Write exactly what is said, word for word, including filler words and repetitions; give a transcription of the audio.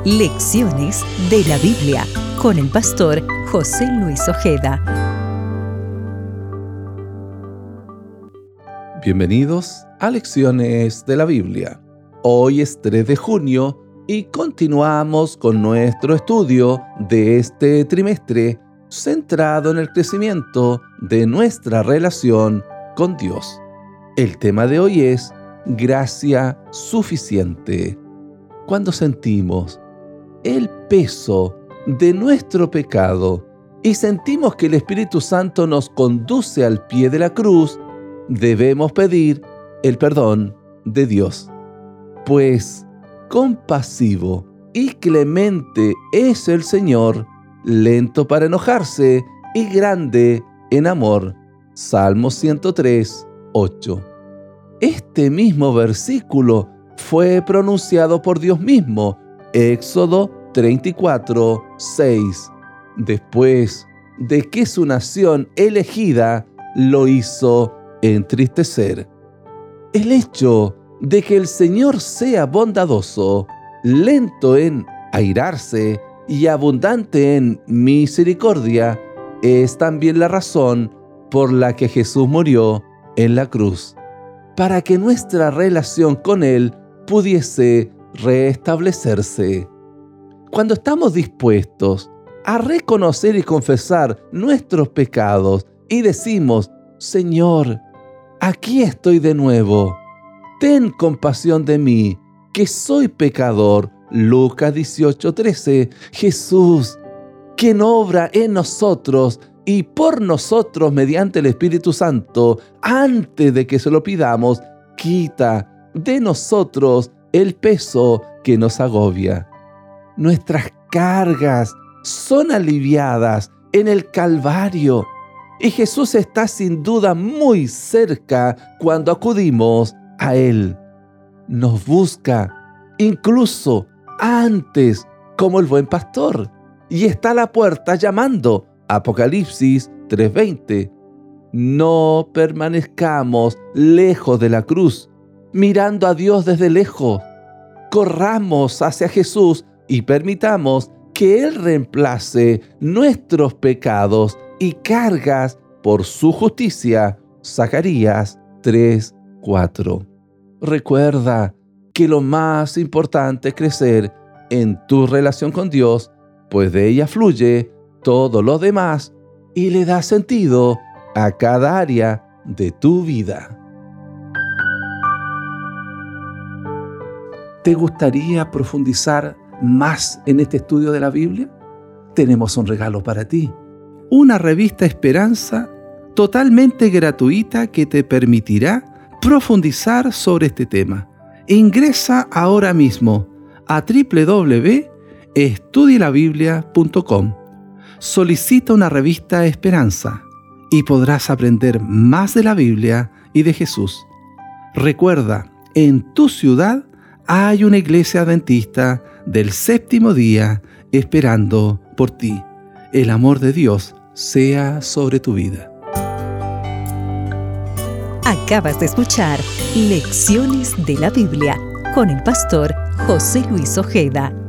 Lecciones de la Biblia con el pastor José Luis Ojeda. Bienvenidos a Lecciones de la Biblia. Hoy es tres de junio y continuamos con nuestro estudio de este trimestre centrado en el crecimiento de nuestra relación con Dios. El tema de hoy es gracia suficiente. Cuando sentimos el peso de nuestro pecado y sentimos que el Espíritu Santo nos conduce al pie de la cruz, debemos pedir el perdón de Dios. Pues compasivo y clemente es el Señor, lento para enojarse y grande en amor. Salmo ciento tres, ocho. Este mismo versículo fue pronunciado por Dios mismo, Éxodo treinta y cuatro, seis, después de que su nación elegida lo hizo entristecer. El hecho de que el Señor sea bondadoso, lento en airarse y abundante en misericordia es también la razón por la que Jesús murió en la cruz, para que nuestra relación con Él pudiese restablecerse. Cuando estamos dispuestos a reconocer y confesar nuestros pecados y decimos: Señor, aquí estoy de nuevo, ten compasión de mí, que soy pecador. Lucas dieciocho, trece. Jesús, quien obra en nosotros y por nosotros mediante el Espíritu Santo, antes de que se lo pidamos, quita de nosotros el peso que nos agobia. Nuestras cargas son aliviadas en el Calvario y Jesús está sin duda muy cerca cuando acudimos a Él. Nos busca incluso antes como el buen pastor y está a la puerta llamando. Apocalipsis tres veinte. No permanezcamos lejos de la cruz, mirando a Dios desde lejos. Corramos hacia Jesús y permitamos que Él reemplace nuestros pecados y cargas por su justicia. Zacarías tres cuatro. Recuerda que lo más importante es crecer en tu relación con Dios, pues de ella fluye todo lo demás y le da sentido a cada área de tu vida. ¿Te gustaría profundizar más en este estudio de la Biblia? Tenemos un regalo para ti. Una revista Esperanza totalmente gratuita que te permitirá profundizar sobre este tema. Ingresa ahora mismo a doble u doble u doble u punto estudie la biblia punto com. Solicita una revista Esperanza y podrás aprender más de la Biblia y de Jesús. Recuerda, en tu ciudad hay una iglesia adventista del séptimo día esperando por ti. El amor de Dios sea sobre tu vida. Acabas de escuchar Lecciones de la Biblia con el pastor José Luis Ojeda.